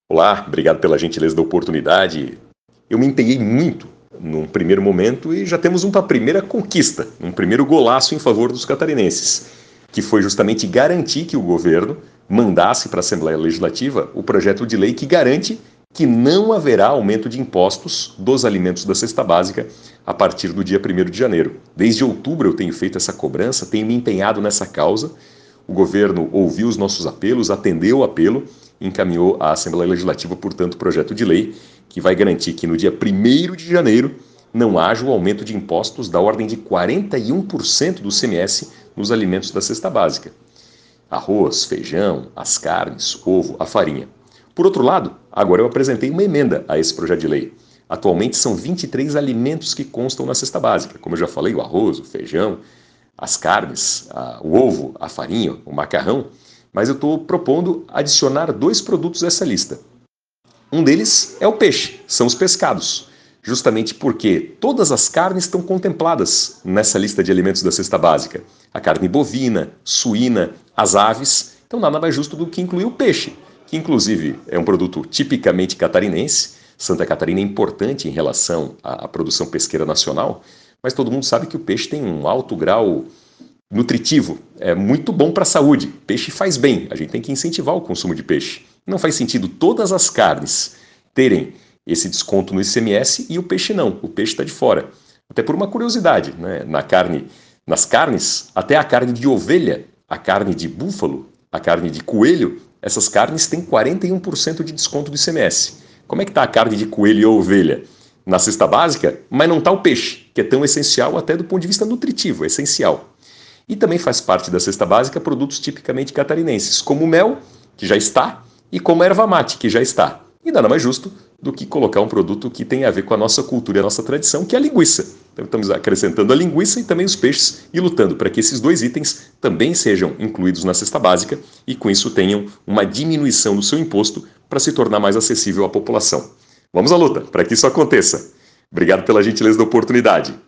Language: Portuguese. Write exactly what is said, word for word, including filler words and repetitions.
Olá, obrigado pela gentileza da oportunidade. Eu me empenhei muito num primeiro momento e já temos uma primeira conquista, um primeiro golaço em favor dos catarinenses, que foi justamente garantir que o governo mandasse para a Assembleia Legislativa o projeto de lei que garante que não haverá aumento de impostos dos alimentos da cesta básica a partir do dia primeiro de janeiro. Desde outubro eu tenho feito essa cobrança, tenho me empenhado nessa causa. O governo ouviu os nossos apelos, atendeu o apelo e encaminhou à Assembleia Legislativa, portanto, o projeto de lei que vai garantir que no dia primeiro de janeiro não haja o aumento de impostos da ordem de quarenta e um por cento do I C M S nos alimentos da cesta básica. Arroz, feijão, as carnes, ovo, a farinha. Por outro lado, agora eu apresentei uma emenda a esse projeto de lei. Atualmente são vinte e três alimentos que constam na cesta básica, como eu já falei, o arroz, o feijão, as carnes, a, o ovo, a farinha, o macarrão, mas eu estou propondo adicionar dois produtos a essa lista. Um deles é o peixe, são os pescados, justamente porque todas as carnes estão contempladas nessa lista de alimentos da cesta básica. A carne bovina, suína, as aves, então nada mais justo do que incluir o peixe, que inclusive é um produto tipicamente catarinense. Santa Catarina é importante em relação à, à produção pesqueira nacional, mas todo mundo sabe que o peixe tem um alto grau nutritivo, é muito bom para a saúde. Peixe faz bem, a gente tem que incentivar o consumo de peixe. Não faz sentido todas as carnes terem esse desconto no I C M S e o peixe não, o peixe está de fora. Até por uma curiosidade, né? Na carne, nas carnes, até a carne de ovelha, a carne de búfalo, a carne de coelho, essas carnes têm quarenta e um por cento de desconto do I C M S. Como é que está a carne de coelho e ovelha? Na cesta básica, mas não está o peixe, que é tão essencial até do ponto de vista nutritivo, é essencial. E também faz parte da cesta básica produtos tipicamente catarinenses, como o mel, que já está, e como a erva mate, que já está. E nada mais justo do que colocar um produto que tem a ver com a nossa cultura e a nossa tradição, que é a linguiça. Então estamos acrescentando a linguiça e também os peixes e lutando para que esses dois itens também sejam incluídos na cesta básica e com isso tenham uma diminuição do seu imposto para se tornar mais acessível à população. Vamos à luta para que isso aconteça. Obrigado pela gentileza da oportunidade.